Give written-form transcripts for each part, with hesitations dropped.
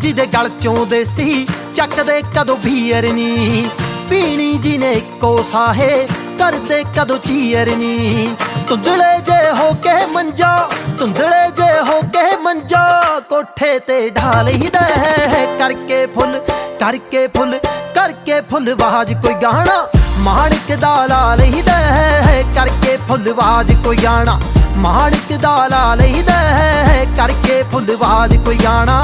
ਜਿਹਦੇ ਗਲ ਚੋਂ ਦੇਸੀ ਚੱਕਦੇ ਕਦੋਂ ਬੀਅਰ ਨੀ, ਪੀਣੀ ਜੀ ਨੇ ਇੱਕੋ ਸਾਹੇ ਕਰਦੇ ਕਦੋਂ ਚੀਅਰ ਨੀ। ਧੁੰਦਲੇ ਜੇ ਹੋ ਕੇ ਮੰਜਾ, ਧੁੰਦਲੇ ਜੇ ਹੋ ਕੇ ਮੰਜਾ ਕੋਠੇ ਤੇ ਢਾ ਲਈਦਾ ਕਰਕੇ ਫੁੱਲ, ਕਰਕੇ ਫੁੱਲ, ਕਰਕੇ ਫੁੱਲ ਆਵਾਜ਼ ਕੋਈ ਗਾਣਾ ਮਾਣਕ ਦਾ ਲਾ ਲਈਦਾ ਕਰਕੇ ਫੁੱਲ ਆਵਾਜ਼ ਕੋਈ ਗਾਣਾ ਮਾਣਕ ਦਾ ਲਾ ਲਈਦਾ ਕਰਕੇ ਫੁੱਲ ਆਵਾਜ਼ ਕੋਈ ਗਾਣਾ।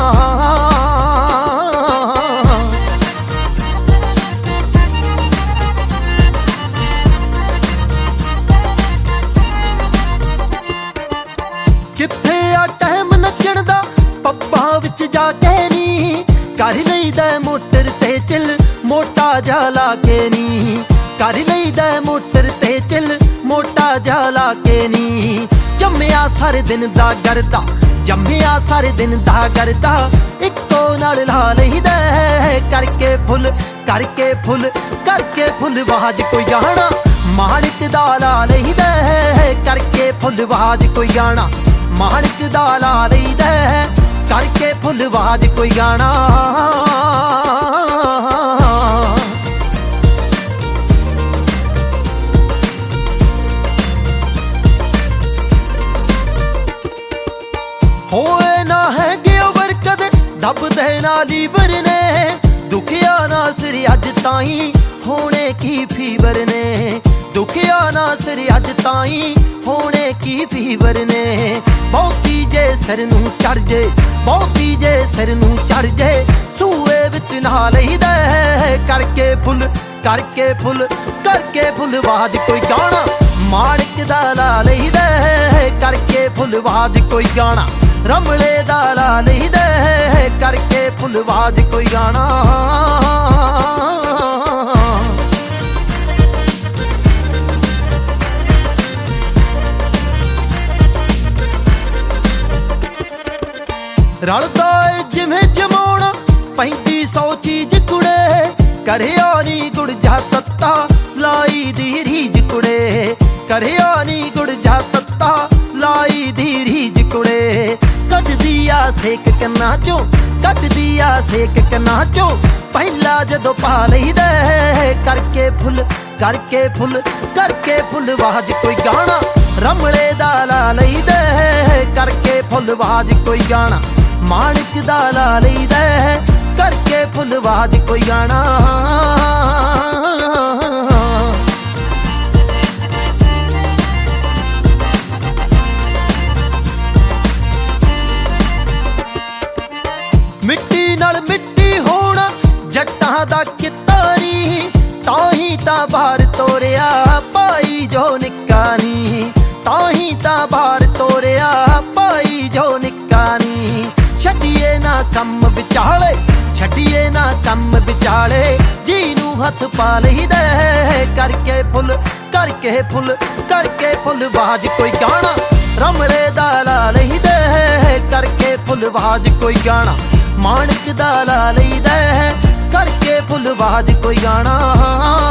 ਕਿੱਥੇ ਆ ਟਾਈਮ ਨੱਚਣ ਦਾ ਪੱਬਾਂ ਵਿੱਚ ਜਾ ਕੇ ਨੀ, ਕਰ ਲਈਦਾ ਮੋਟਰ ਤੇ ਚੱਲ ਮੋਟਾ ਜਾ ਲਾ ਕੇ ਨੀ, ਕਰ ਲਈਦਾ ਮੋਟਰ ਤੇ ਚੱਲ ਮੋਟਾ ਜਾ ਲਾ ਕੇ ਨੀ। ਜੰਮਿਆ ਸਾਰੇ ਦਿਨ ਦਾ ਗਰਦਾ, ਜੰਮਿਆ ਸਾਰੇ ਦਿਨ ਦਾ ਗਰਦਾ ਇੱਕੋ ਨਾਲ ਲਾ ਲਈਦਾ ਕਰਕੇ ਫੁੱਲ, ਕਰਕੇ ਫੁੱਲ, ਕਰਕੇ ਫੁੱਲ ਆਵਾਜ਼ ਕੋਈ ਗਾਣਾ ਮਾਣਕ ਦਾ ਲਾ ਲਈਦਾ ਕਰਕੇ ਫੁੱਲ ਆਵਾਜ਼ ਕੋਈ ਗਾਣਾ ਮਾਣਕ ਦਾ ਲਾ ਲਈਦਾ ਕਰਕੇ ਫੁੱਲ ਆਵਾਜ਼ ਕੋਈ ਗਾਣਾ। ਹੋਏ ਨਾ ਹੈਗੇ ਓਵਰ ਕਦੇ ਦੱਬਦੇ ਨਾ ਲੀਵਰ ਨੇ, ਦੁਖਿਆ ਨਾ ਸਿਰ ਅੱਜ ਤਾਈਂ ਹੋਣੇ ਕੀ ਫੀਵਰ ਨੇ, ਦੁਖਿਆ ਨਾ ਸਿਰ ਅੱਜ ਤਾਈਂ ਹੋਣੇ ਕੀ ਫੀਵਰ ਨੇ। ਬਹੁਤੀ ਜੇ ਸਿਰ ਨੂੰ ਚੜ ਜੇ, ਬਹੁਤੀ ਜੇ ਸਿਰ ਨੂੰ ਚੜ ਜੇ ਸੂਏ ਵਿੱਚ ਨਹਾ ਲਈਦਾ ਕਰਕੇ ਫੁੱਲ, ਕਰਕੇ ਫੁੱਲ, ਕਰਕੇ ਫੁੱਲ ਆਵਾਜ਼ ਕੋਈ ਗਾਣਾ ਮਾਣਕ ਦਾ ਲਾ ਲਈਦਾ ਕਰਕੇ ਫੁੱਲ ਆਵਾਜ਼ ਕੋਈ ਗਾਣਾ ਰਮਲੇ ਦਾ ਲਾ ਲਈਦਾ ਕਰਕੇ ਫੁੱਲ ਆਵਾਜ਼ ਕੋਈ ਗਾਣਾ। ਰਲਦਾ ਏ ਜਿਵੇਂ ਜਮਾਉਣਾ 3500 ਚੀਜ਼ ਕੁੜੇ, ਕਰਿਆ ਨੀ ਗੁੜ ਜਾ ਤੱਤਾ ਲਾਈ ਦੀ ਰੀਝ ਕੁੜੇ, ਕਰਿਆ ਨੀ ਗੁੜ ਜਾ ਤੱਤਾ ਲਾਈ ਦੀ ਰੀਝ ਕੁੜੇ। ਕੱਢਦੀ ਆ ਸੇਕ ਕੰਨਾਂ ਚੋਂ, ਕੱਢਦੀ ਆ ਸੇਕ ਕੰਨਾਂ ਚੋਂ ਪਹਿਲਾਂ ਜਦੋਂ ਪਾ ਲਈਦਾ ਕਰਕੇ ਫੁੱਲ, ਕਰਕੇ ਫੁੱਲ, ਕਰਕੇ ਫੁੱਲ ਆਵਾਜ਼ ਕੋਈ ਗਾਣਾ ਰਮਲੇ ਦਾ ਲਾ ਲਈਦਾ ਕਰਕੇ ਫੁੱਲ ਆਵਾਜ਼ ਕੋਈ ਗਾਣਾ ਮਾਣਕ ਦਾ ਲਾ ਲਈਦਾ ਕਰਕੇ ਫੁੱਲ ਆਵਾਜ਼ ਕੋਈ ਗਾਣਾ। ਮਿੱਟੀ ਨਾਲ ਮਿੱਟੀ ਹੋਣਾ ਜੱਟਾਂ ਦਾ ਕਿੱਤਾ ਨੀ, ਤਾਂ ਹੀ ਤਾਂ ਬਾਹਰ ਤੋਰਿਆ ਭਾਈ ਜੋ ਨਿੱਕਾ ਨੀ, ਤਾਂ ਹੀ ਤਾਂ ਬਾਹਰ ਤੋਰਿਆ ਭਾਈ ਜੋ ਨਿੱਕਾ ਨੀ। ਛੱਡੀਏ ਨਾ ਕੰਮ ਵਿਚਾਲੇ, ਛੱਡੀਏ ਨਾ ਕੰਮ ਵਿਚਾਲੇ ਜੀ ਨੂੰ ਹੱਥ ਪਾ ਲਈਦਾ ਕਰਕੇ ਫੁੱਲ, ਕਰਕੇ ਫੁੱਲ, ਕਰਕੇ ਫੁੱਲ ਆਵਾਜ਼ ਕੋਈ ਗਾਣਾ ਰਮਲੇ ਦਾ ਲਾ ਲਈਦਾ ਕਰਕੇ ਫੁੱਲ ਆਵਾਜ਼ ਕੋਈ ਗਾਣਾ ਮਾਣਕ ਦਾ ਲਾ ਲਈਦਾ ਕਰਕੇ ਫੁੱਲ ਆਵਾਜ਼ ਕੋਈ ਗਾਣਾ।